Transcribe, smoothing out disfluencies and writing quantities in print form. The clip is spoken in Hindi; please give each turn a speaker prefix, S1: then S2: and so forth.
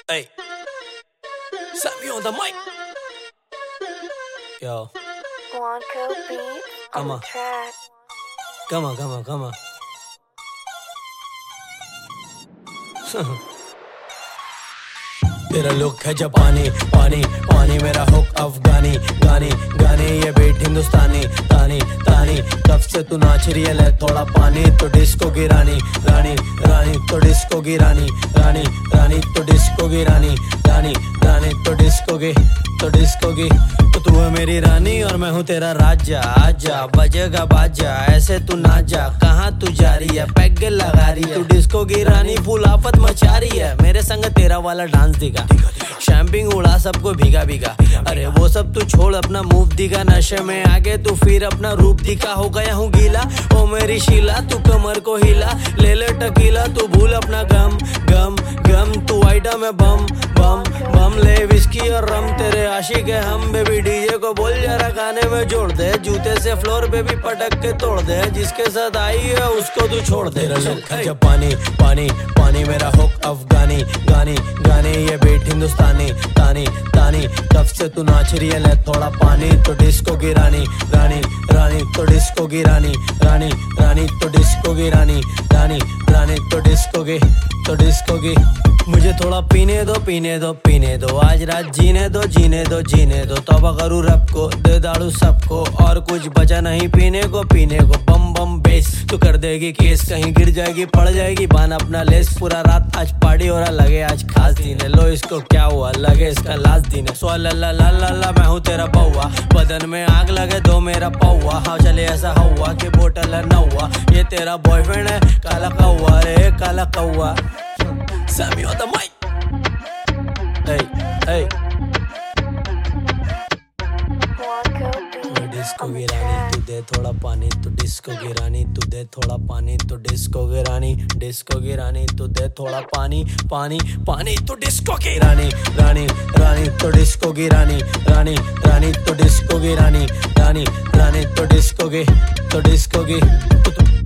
S1: Hey, Sammy on the mic. Yo,
S2: Blanco beat
S1: Come
S2: on
S1: on.
S2: the track.
S1: come on, come on, come on. तेरा लुक है जापानी, पानी पानी मेरा हुक अफगानी, गानी गानी ये बीट हिंदुस्तानी, तानी तानी कब से तू नाच रही है, ले थोड़ा पानी तो डिस्को की रानी, रानी रानी तो डिस्को की रानी, रानी रानी तो डिस्को की रानी, रानी रानी तो डिस्को की, तो डिस्को की। तो तू है मेरी रानी और मैं हूँ तेरा राजा, आजा बजेगा बाजा, ऐसे तू ना जा, कहाँ तू जा रही है, पैग लगा रही है, तू डिस्को की रानी फुल आफत मचा रही है, मेरे संग तेरा वाला डांस दिखा, शैम्पिंग उड़ा सबको भीगा भीगा, अरे वो सब तू छोड़ अपना मूव दिखा, नशे में आगे तू फिर अपना रूप दिखा, हो गया हूँ गीला ओ मेरी शीला, तू कमर को हिला, ले ले टकीला, तू भूल अपना गम गम गम, तू आइटम में बम बम बम, ले विस्की और रम, तेरे आशिक है हम, बेबी डीजे को बोल जरा गाने में जोड़ दे, जूते से फ्लोर पे भी पटक के तोड़ दे, जिसके साथ आई है उसको तू छोड़ दे। जब पानी पानी पानी मेरा हुक अफगानी, गानी गानी ये बीट हिंदुस्तानी, तानी तानी कब से तू नाच रही है, ले थोड़ा पानी तो डिस्को की रानी, रानी रानी तो डिस्को की रानी, रानी रानी तो डिस्को की रानी, रानी रानी तो डिस्को की, तो डिस्को की। मुझे थोड़ा पीने दो पीने दो पीने दो, आज रात जीने दो जीने दो जीने दो, तौबा करूँ रब को, दे दाड़ू सबको, और कुछ बचा नहीं पीने को बम बम बेस, तू कर देगी केस, कहीं गिर जाएगी पड़ जाएगी, बान अपना लेस, पूरा रात आज पार्टी हो रहा, लगे आज खास दिन है, लो इसको क्या हुआ, लगे इसका लास्ट दिन है, सो ला ला ला ला ला, मैं हूँ तेरा बउआ, बदन में आग लगे दो मेरा पौआ, हाँ चले ऐसा हुआ कि बोतल है नौआ, ये तेरा बॉयफ्रेंड है काला कौआ, रे काला कौआ। Sammy on the mic. Hey, hey.
S2: Blanco beat
S1: disco
S2: on
S1: की
S2: the
S1: रानी
S2: track.
S1: तू दे थोड़ा पानी, तू डिस्को की रानी तू दे थोड़ा पानी, तू डिस्को की रानी, डिस्को की रानी तू दे थोड़ा पानी, पानी पानी तू डिस्को की रानी, रानी रानी तो डिस्को की रानी, रानी रानी तो डिस्को की रानी, रानी रानी तो डिस्को की, तो डिस्को की।